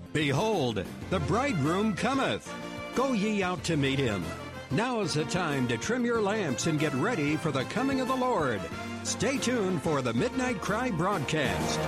Behold, the bridegroom cometh. Go ye out to meet him. Now is the time to trim your lamps and get ready for the coming of the Lord. Stay tuned for the Midnight Cry broadcast.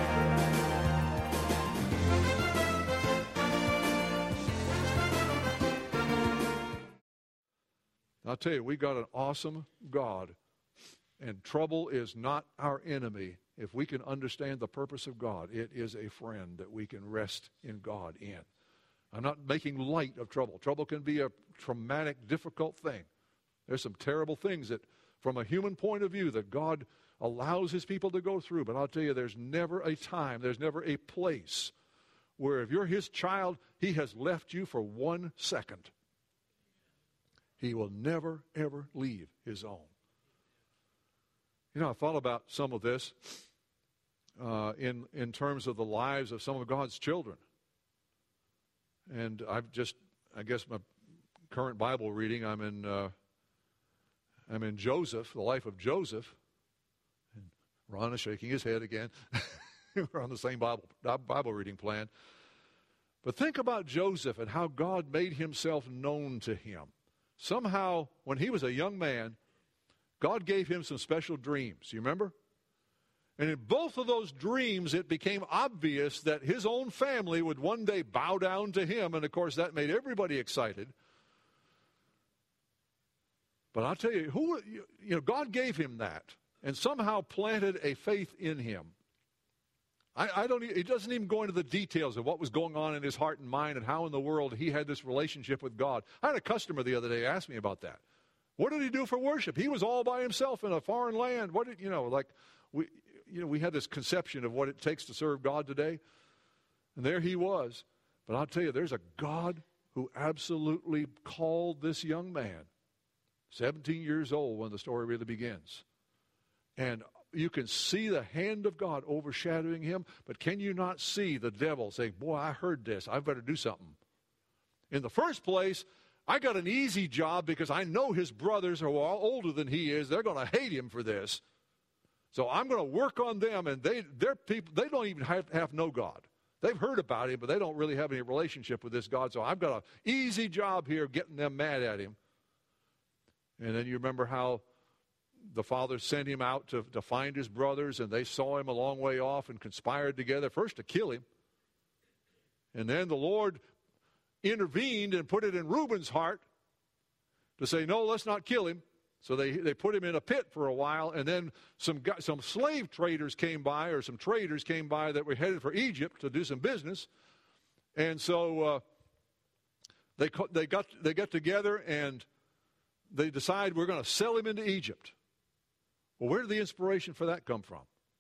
I'll tell you, we got an awesome God, and trouble is not our enemy. If we can understand the purpose of God, it is a friend that we can rest in God in. I'm not making light of trouble. Trouble can be a traumatic, difficult thing. There's some terrible things that, from a human point of view, that God allows his people to go through. But I'll tell you, there's never a time, there's never a place where if you're his child, he has left you for 1 second. He will never, ever leave his own. You know, I thought about some of this in terms of the lives of some of God's children. And I guess my current Bible reading, I'm in Joseph, the life of Joseph. And Ron is shaking his head again. We're on the same Bible reading plan. But think about Joseph and how God made himself known to him. Somehow, when he was a young man, God gave him some special dreams. You remember? And in both of those dreams, it became obvious that his own family would one day bow down to him. And, of course, that made everybody excited. But I'll tell you, God gave him that and somehow planted a faith in him. It doesn't even go into the details of what was going on in his heart and mind and how in the world he had this relationship with God. I had a customer the other day ask me about that. What did he do for worship? He was all by himself in a foreign land. What did, we had this conception of what it takes to serve God today. And there he was. But I'll tell you, there's a God who absolutely called this young man, 17 years old when the story really begins. And you can see the hand of God overshadowing him, but can you not see the devil saying, boy, I heard this. I better do something. In the first place, I got an easy job because I know his brothers are all older than he is. They're going to hate him for this. So I'm going to work on them, and they're people, they don't even have know God. They've heard about him, but they don't really have any relationship with this God. So I've got an easy job here getting them mad at him. And then you remember how the father sent him out to find his brothers, and they saw him a long way off and conspired together, first to kill him. And then the Lord intervened and put it in Reuben's heart to say, no, let's not kill him. So they put him in a pit for a while, and then some slave traders came by, or some traders came by that were headed for Egypt to do some business. And so they got together, and they decide we're going to sell him into Egypt. Well, where did the inspiration for that come from?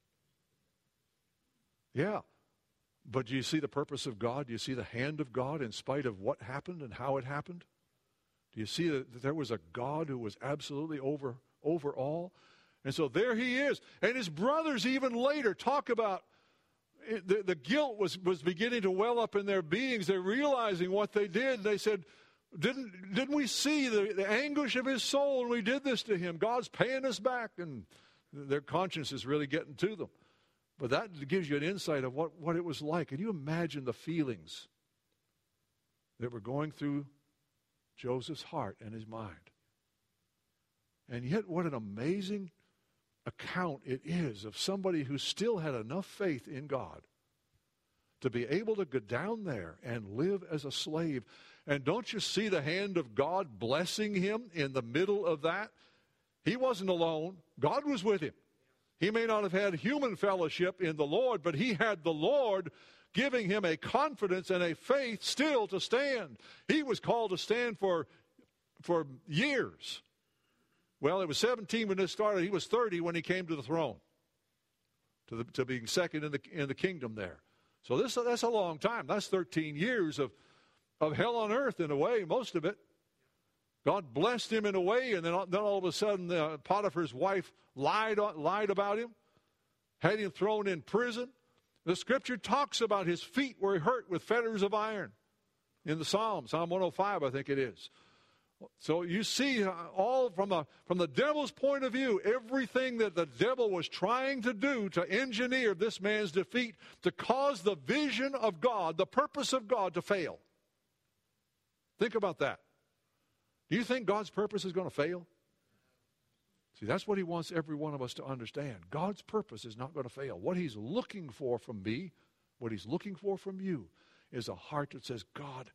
Yeah. But do you see the purpose of God? Do you see the hand of God in spite of what happened and how it happened? Do you see that there was a God who was absolutely over all? And so there he is. And his brothers even later talk about the guilt was beginning to well up in their beings. They're realizing what they did. They said, Didn't we see the anguish of his soul when we did this to him? God's paying us back, and their conscience is really getting to them. But that gives you an insight of what it was like. Can you imagine the feelings that were going through Joseph's heart and his mind? And yet what an amazing account it is of somebody who still had enough faith in God to be able to go down there and live as a slave. And don't you see the hand of God blessing him in the middle of that? He wasn't alone. God was with him. He may not have had human fellowship in the Lord, but he had the Lord giving him a confidence and a faith still to stand. He was called to stand for years. Well, it was 17 when this started. He was 30 when he came to the throne, to being second in the kingdom there. So that's a long time. That's 13 years of hell on earth in a way, most of it. God blessed him in a way, and then all of a sudden Potiphar's wife lied about him, had him thrown in prison. The Scripture talks about his feet were hurt with fetters of iron in the Psalm 105, I think it is. So you see all from the devil's point of view, everything that the devil was trying to do to engineer this man's defeat, to cause the vision of God, the purpose of God to fail. Think about that. Do you think God's purpose is going to fail? See, that's what he wants every one of us to understand. God's purpose is not going to fail. What he's looking for from me, what he's looking for from you, is a heart that says, God,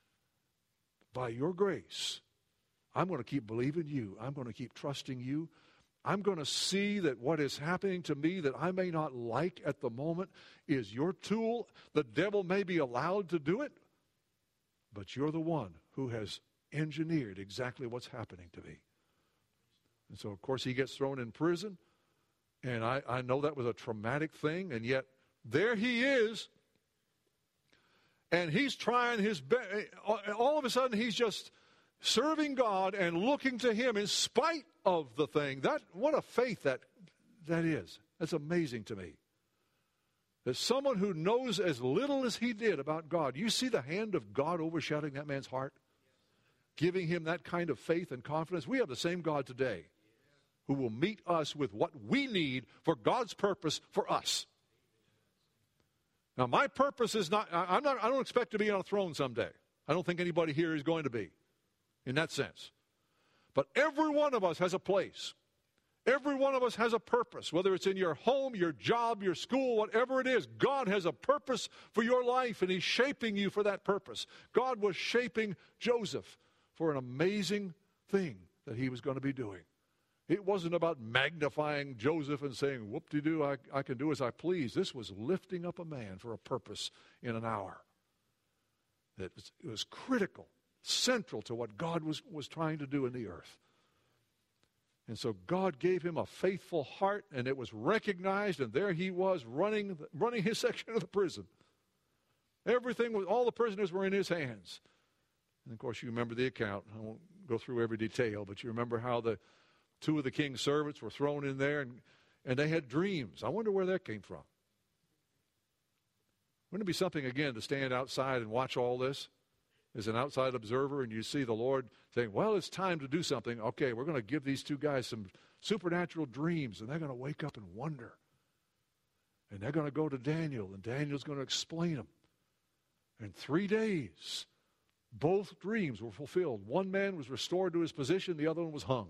by your grace, I'm going to keep believing you. I'm going to keep trusting you. I'm going to see that what is happening to me that I may not like at the moment is your tool. The devil may be allowed to do it, but you're the one who has engineered exactly what's happening to me. And so, of course, he gets thrown in prison, and I know that was a traumatic thing, and yet there he is, and he's trying his best. All of a sudden, he's just serving God and looking to him in spite of the thing. What a faith that is. That's amazing to me. That someone who knows as little as he did about God, you see the hand of God overshadowing that man's heart, giving him that kind of faith and confidence. We have the same God today who will meet us with what we need for God's purpose for us. Now, my purpose is not, I don't expect to be on a throne someday. I don't think anybody here is going to be in that sense. But every one of us has a place. Every one of us has a purpose, whether it's in your home, your job, your school, whatever it is. God has a purpose for your life, and he's shaping you for that purpose. God was shaping Joseph for an amazing thing that he was going to be doing. It wasn't about magnifying Joseph and saying, whoop-de-doo, I can do as I please. This was lifting up a man for a purpose in an hour. It was critical, central to what God was trying to do in the earth. And so God gave him a faithful heart, and it was recognized, and there he was running his section of the prison. All the prisoners were in his hands. And of course, you remember the account. I won't go through every detail, but you remember how two of the king's servants were thrown in there, and they had dreams. I wonder where that came from. Wouldn't it be something, again, to stand outside and watch all this as an outside observer, and you see the Lord saying, well, it's time to do something. Okay, we're going to give these two guys some supernatural dreams, and they're going to wake up and wonder. And they're going to go to Daniel, and Daniel's going to explain them. In 3 days, both dreams were fulfilled. One man was restored to his position, the other one was hung.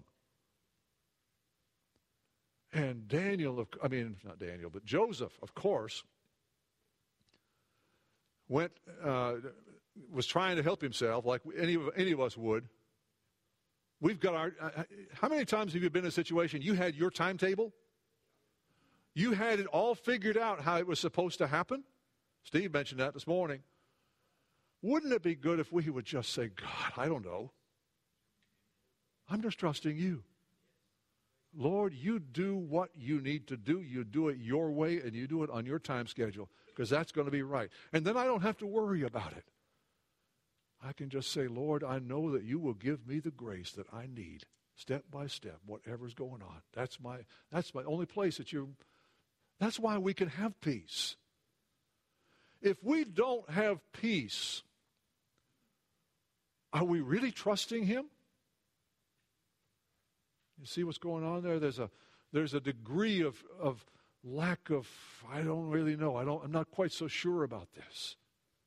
And Joseph, of course, was trying to help himself like any of us would. We've got how many times have you been in a situation you had your timetable? You had it all figured out how it was supposed to happen? Steve mentioned that this morning. Wouldn't it be good if we would just say, God, I don't know. I'm just trusting you. Lord, you do what you need to do. You do it your way, and you do it on your time schedule, because that's going to be right. And then I don't have to worry about it. I can just say, Lord, I know that you will give me the grace that I need, step by step, whatever's going on. That's my only place that's why we can have peace. If we don't have peace, are we really trusting him? You see what's going on there? There's a degree of lack of, I don't really know. I'm not quite so sure about this.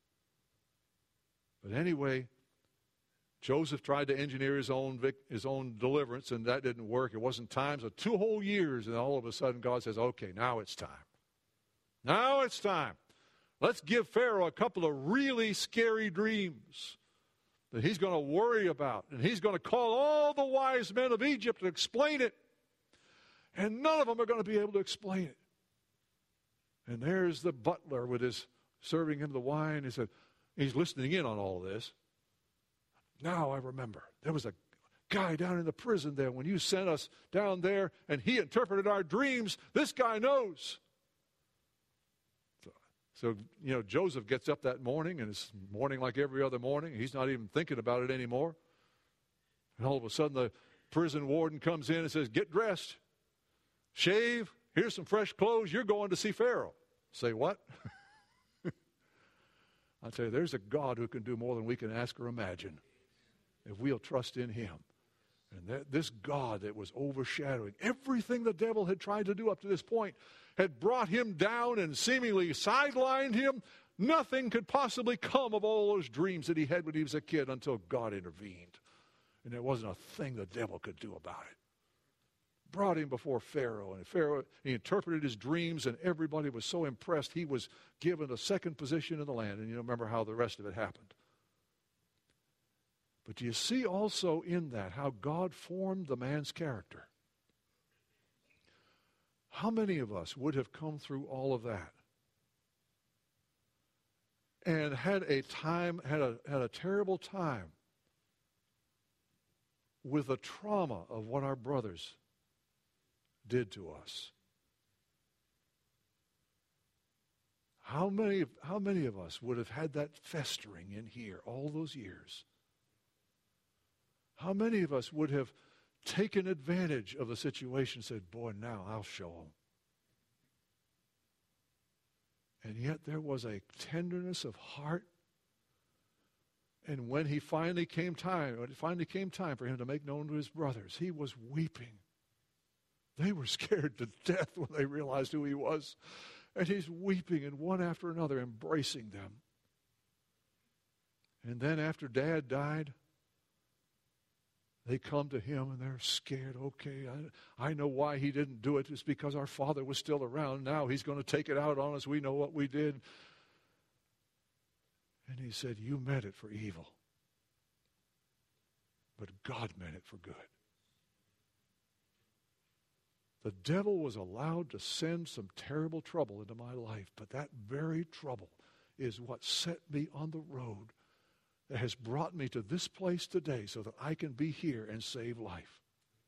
But anyway, Joseph tried to engineer his own deliverance, and that didn't work. It wasn't time. So 2 whole years, and all of a sudden God says, okay, now it's time. Now it's time. Let's give Pharaoh a couple of really scary dreams that he's going to worry about. And he's going to call all the wise men of Egypt to explain it. And none of them are going to be able to explain it. And there's the butler with his serving him the wine. He said, he's listening in on all of this. Now I remember. There was a guy down in the prison there when you sent us down there, and he interpreted our dreams. This guy knows. So, Joseph gets up that morning, and it's morning like every other morning. He's not even thinking about it anymore. And all of a sudden, the prison warden comes in and says, get dressed, shave, here's some fresh clothes, you're going to see Pharaoh. Say what? I tell you, there's a God who can do more than we can ask or imagine. if we'll trust in him. And this God that was overshadowing everything the devil had tried to do up to this point had brought him down and seemingly sidelined him. Nothing could possibly come of all those dreams that he had when he was a kid until God intervened. And there wasn't a thing the devil could do about it. Brought him before Pharaoh, and Pharaoh, he interpreted his dreams, and everybody was so impressed he was given a second position in the land. And you remember how the rest of it happened. But do you see also in that how God formed the man's character? How many of us would have come through all of that and had a terrible time with the trauma of what our brothers did to us? How many of us would have had that festering in here all those years? How many of us would have taken advantage of the situation and said, boy, now I'll show them? And yet there was a tenderness of heart. And when it finally came time for him to make known to his brothers, he was weeping. They were scared to death when they realized who he was. And he's weeping, and one after another embracing them. And then after Dad died, they come to him and they're scared. Okay, I know why he didn't do it. It's because our father was still around. Now he's going to take it out on us. We know what we did. And he said, you meant it for evil, but God meant it for good. The devil was allowed to send some terrible trouble into my life, but that very trouble is what set me on the road that has brought me to this place today so that I can be here and save life.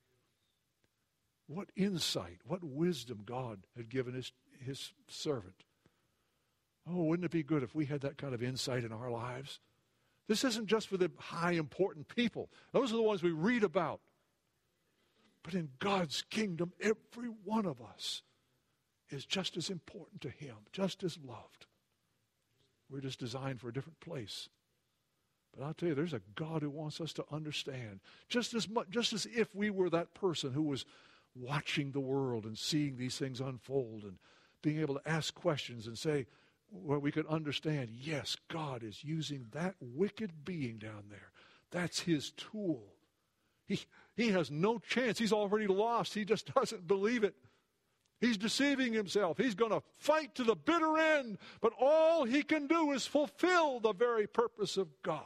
What insight, what wisdom God had given his servant. Oh, wouldn't it be good if we had that kind of insight in our lives? This isn't just for the high, important people. Those are the ones we read about. But in God's kingdom, every one of us is just as important to him, just as loved. We're just designed for a different place. But I'll tell you, there's a God who wants us to understand, just as if we were that person who was watching the world and seeing these things unfold and being able to ask questions and say, where we could understand, yes, God is using that wicked being down there. That's his tool. He has no chance. He's already lost. He just doesn't believe it. He's deceiving himself. He's going to fight to the bitter end, but all he can do is fulfill the very purpose of God.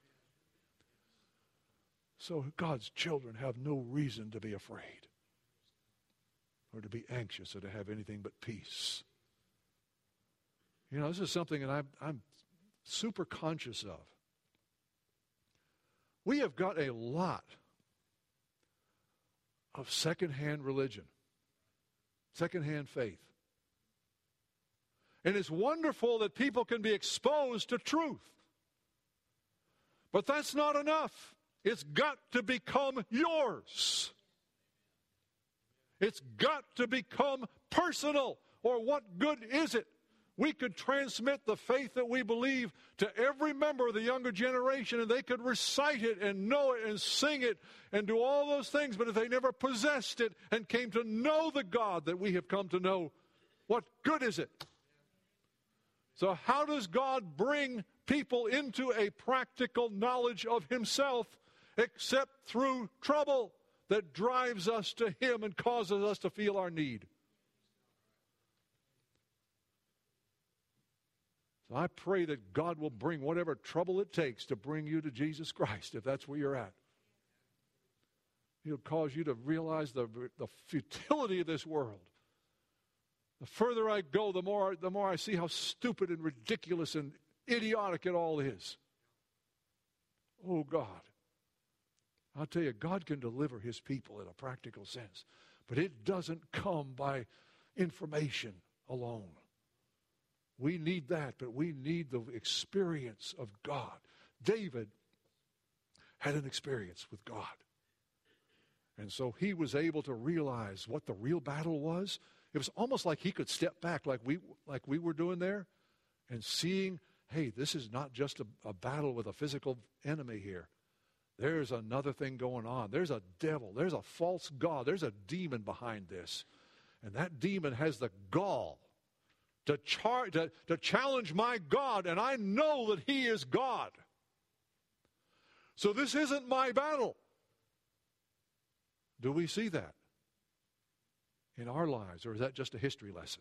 So God's children have no reason to be afraid or to be anxious or to have anything but peace. You know, this is something that I'm super conscious of. We have got a lot of secondhand religion, secondhand faith. And it's wonderful that people can be exposed to truth. But that's not enough. It's got to become yours. It's got to become personal, or what good is it? We could transmit the faith that we believe to every member of the younger generation, and they could recite it and know it and sing it and do all those things, but if they never possessed it and came to know the God that we have come to know, what good is it? So how does God bring people into a practical knowledge of himself except through trouble that drives us to him and causes us to feel our need? So I pray that God will bring whatever trouble it takes to bring you to Jesus Christ, if that's where you're at. He'll cause you to realize the futility of this world. The further I go, the more I see how stupid and ridiculous and idiotic it all is. Oh, God. I'll tell you, God can deliver his people in a practical sense, but it doesn't come by information alone. We need that, but we need the experience of God. David had an experience with God. And so he was able to realize what the real battle was. It was almost like he could step back like we were doing there and seeing, hey, this is not just a battle with a physical enemy here. there's another thing going on. There's a devil. There's a false god. There's a demon behind this. And that demon has the gall to challenge my God, and I know that he is God. So this isn't my battle. Do we see that in our lives, or is that just a history lesson?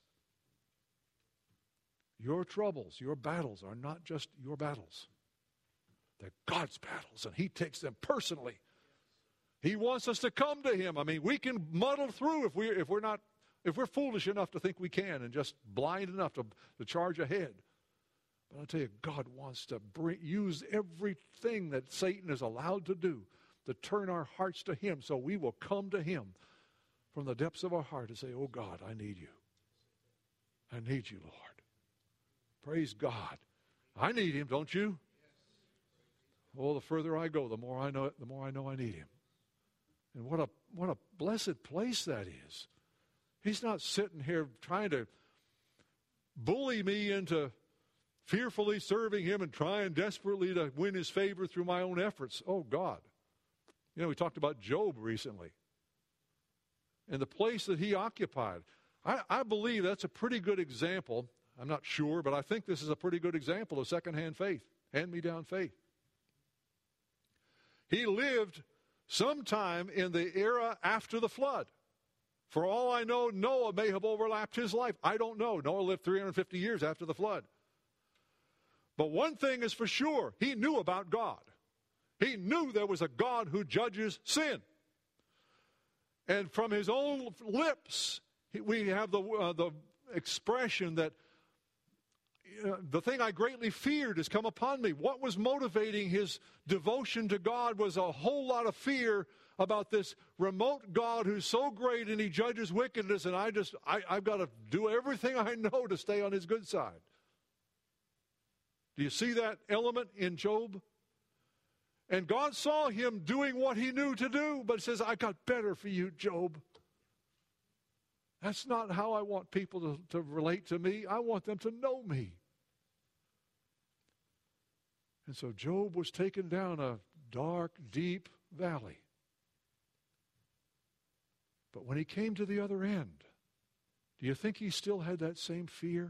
Your troubles, your battles are not just your battles. They're God's battles, and he takes them personally. He wants us to come to him. I mean, we can muddle through if we're foolish enough to think we can and just blind enough to charge ahead. But I'll tell you, God wants to use everything that Satan is allowed to do to turn our hearts to him, so we will come to him from the depths of our heart and say, oh God, I need you. I need you, Lord. Praise God. I need him, don't you? Oh, the further I go, the more I know I need him. And what a blessed place that is. He's not sitting here trying to bully me into fearfully serving him and trying desperately to win his favor through my own efforts. Oh, God. You know, we talked about Job recently and the place that he occupied. I believe that's a pretty good example. I'm not sure, but I think this is a pretty good example of secondhand faith, hand-me-down faith. He lived sometime in the era after the flood. For all I know, Noah may have overlapped his life. I don't know. Noah lived 350 years after the flood. But one thing is for sure, he knew about God. He knew there was a God who judges sin. And from his own lips, we have the expression that the thing I greatly feared has come upon me. What was motivating his devotion to God was a whole lot of fear about this remote God who's so great and he judges wickedness, and I've got to do everything I know to stay on his good side. Do you see that element in Job? And God saw him doing what he knew to do, but says, I got better for you, Job. That's not how I want people to relate to me. I want them to know me. And so Job was taken down a dark, deep valley. But when he came to the other end, do you think he still had that same fear?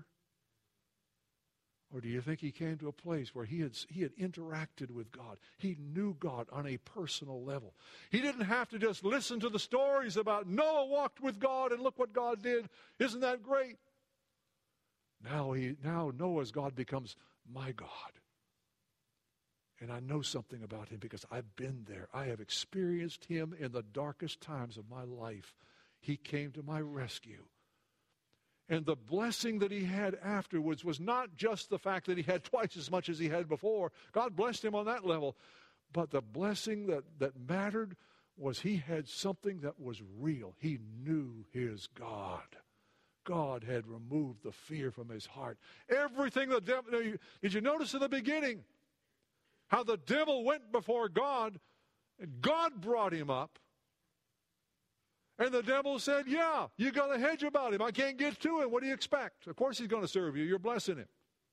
Or do you think he came to a place where he had interacted with God? He knew God on a personal level. He didn't have to just listen to the stories about Noah walked with God and look what God did. Isn't that great? Now Noah's God becomes my God. And I know something about him because I've been there. I have experienced him in the darkest times of my life. He came to my rescue. And the blessing that he had afterwards was not just the fact that he had twice as much as he had before. God blessed him on that level. But the blessing that mattered was he had something that was real. He knew his God. God had removed the fear from his heart. Everything the devil... Did you notice in the beginning how the devil went before God and God brought him up? And the devil said, yeah, you got a hedge about him. I can't get to him. What do you expect? Of course he's going to serve you. You're blessing him.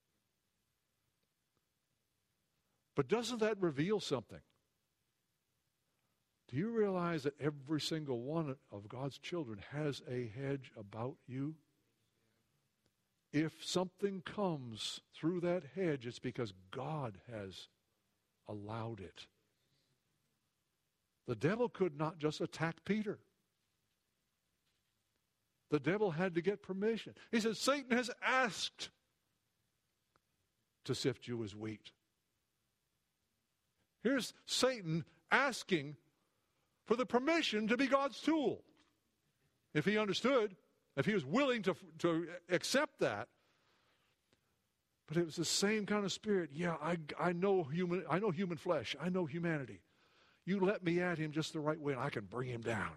But doesn't that reveal something? Do you realize that every single one of God's children has a hedge about you? If something comes through that hedge, it's because God has allowed it. The devil could not just attack Peter. The devil had to get permission. He said, Satan has asked to sift you as wheat. Here's Satan asking for the permission to be God's tool. If he understood, if he was willing to accept that. But it was the same kind of spirit. Yeah, I know human flesh. I know humanity. You let me at him just the right way and I can bring him down.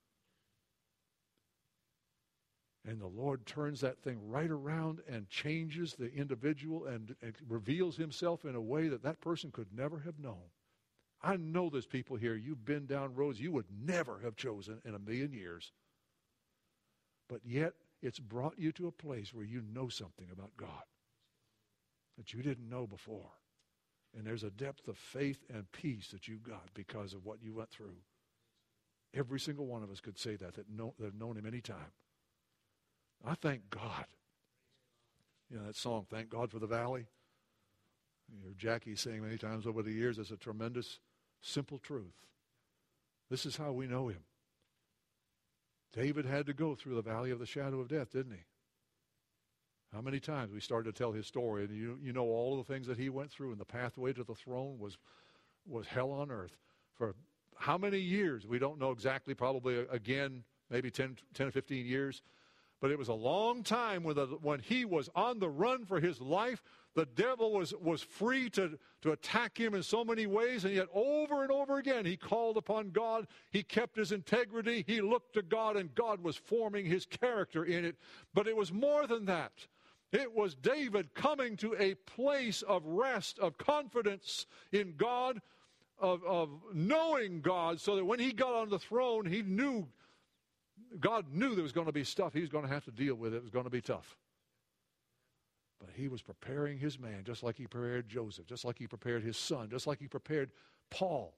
And the Lord turns that thing right around and changes the individual and reveals himself in a way that person could never have known. I know there's people here, you've been down roads you would never have chosen in a million years. But yet, it's brought you to a place where you know something about God that you didn't know before. And there's a depth of faith and peace that you got because of what you went through. Every single one of us could say that have known him any time. I thank God. You know that song, Thank God for the Valley? You hear Jackie saying many times over the years, it's a tremendous, simple truth. This is how we know him. David had to go through the valley of the shadow of death, didn't he? How many times we started to tell his story, and you know all of the things that he went through, and the pathway to the throne was hell on earth. For how many years? We don't know exactly, probably again, maybe 10 or 15 years. But it was a long time when he was on the run for his life. The devil was free to attack him in so many ways, and yet over and over again he called upon God. He kept his integrity. He looked to God, and God was forming his character in it. But it was more than that. It was David coming to a place of rest, of confidence in God, of knowing God, so that when he got on the throne, God knew there was going to be stuff he was going to have to deal with. It was going to be tough. But he was preparing his man, just like he prepared Joseph, just like he prepared his son, just like he prepared Paul.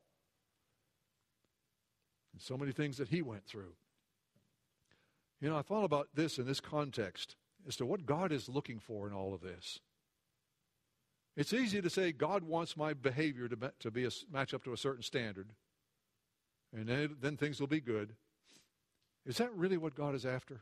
And so many things that he went through. You know, I thought about this in this context as to what God is looking for in all of this. It's easy to say God wants my behavior to match up to a certain standard, and then things will be good. Is that really what God is after?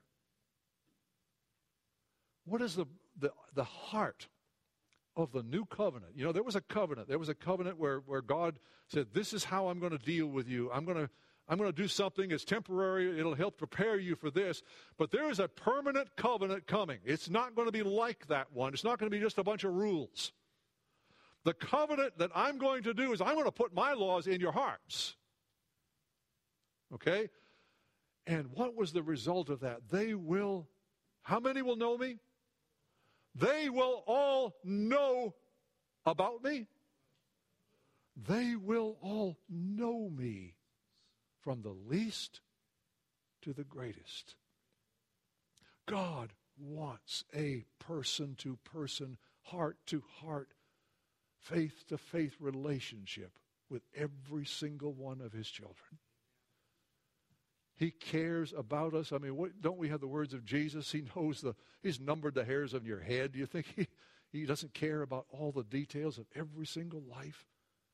What is the heart of the new covenant? You know, there was a covenant. There was a covenant where God said, this is how I'm going to deal with you. I'm going to do something. It's temporary. It'll help prepare you for this. But there is a permanent covenant coming. It's not going to be like that one. It's not going to be just a bunch of rules. The covenant that I'm going to do is I'm going to put my laws in your hearts. Okay? And what was the result of that? How many will know me? They will all know about me. They will all know me, from the least to the greatest. God wants a person-to-person, heart-to-heart, faith-to-faith relationship with every single one of his children. He cares about us. I mean, don't we have the words of Jesus? He's numbered the hairs on your head. Do you think he doesn't care about all the details of every single life?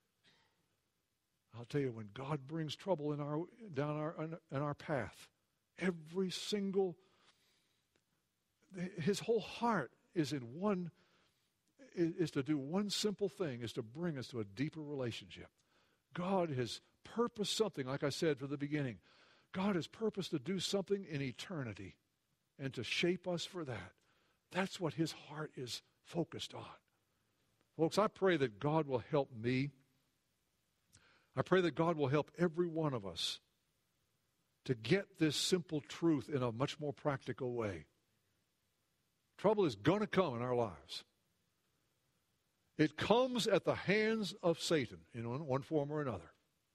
I'll tell you, when God brings trouble in our path, his whole heart is is to do one simple thing, is to bring us to a deeper relationship. God has purposed something, like I said from the beginning. God has purposed to do something in eternity and to shape us for that. That's what his heart is focused on. Folks, I pray that God will help me. I pray that God will help every one of us to get this simple truth in a much more practical way. Trouble is going to come in our lives. It comes at the hands of Satan in one form or another.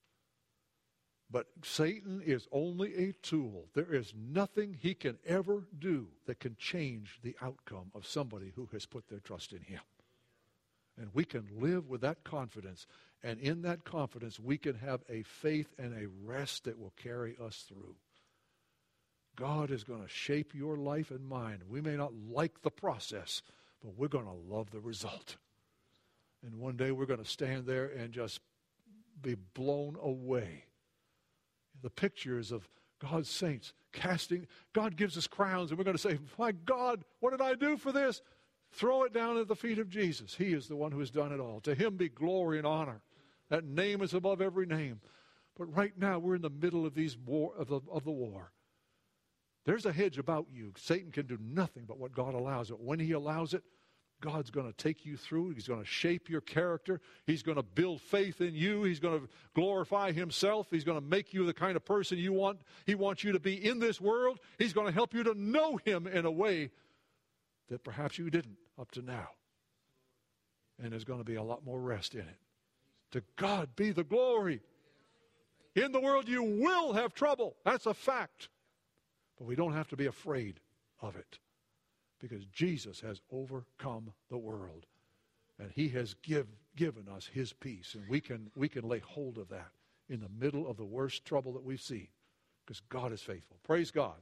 But Satan is only a tool. There is nothing he can ever do that can change the outcome of somebody who has put their trust in him. And we can live with that confidence. And in that confidence, we can have a faith and a rest that will carry us through. God is going to shape your life and mine. We may not like the process, but we're going to love the result. And one day we're going to stand there and just be blown away. The pictures of God's saints casting. God gives us crowns, and we're going to say, my God, what did I do for this? Throw it down at the feet of Jesus. He is the one who has done it all. To him be glory and honor. That name is above every name. But right now, we're in the middle of the war. There's a hedge about you. Satan can do nothing but what God allows it. When he allows it, God's going to take you through. He's going to shape your character. He's going to build faith in you. He's going to glorify himself. He's going to make you the kind of person he wants you to be in this world. He's going to help you to know him in a way that perhaps you didn't up to now. And there's going to be a lot more rest in it. To God be the glory. In the world you will have trouble. That's a fact. But we don't have to be afraid of it, because Jesus has overcome the world. And he has given us his peace, and we can lay hold of that in the middle of the worst trouble that we've seen, because God is faithful. Praise God.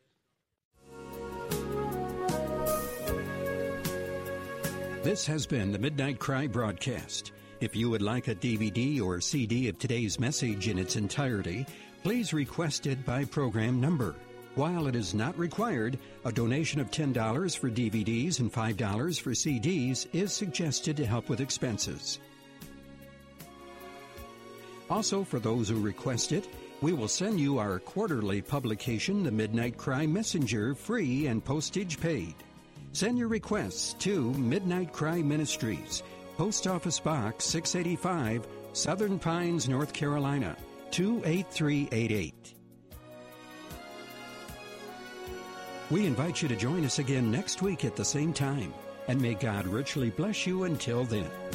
This has been the Midnight Cry broadcast. If you would like a DVD or CD of today's message in its entirety, please request it by program number. While it is not required, a donation of $10 for DVDs and $5 for CDs is suggested to help with expenses. Also, for those who request it, we will send you our quarterly publication, The Midnight Cry Messenger, free and postage paid. Send your requests to Midnight Cry Ministries, Post Office Box 685, Southern Pines, North Carolina, 28388. We invite you to join us again next week at the same time, and may God richly bless you until then.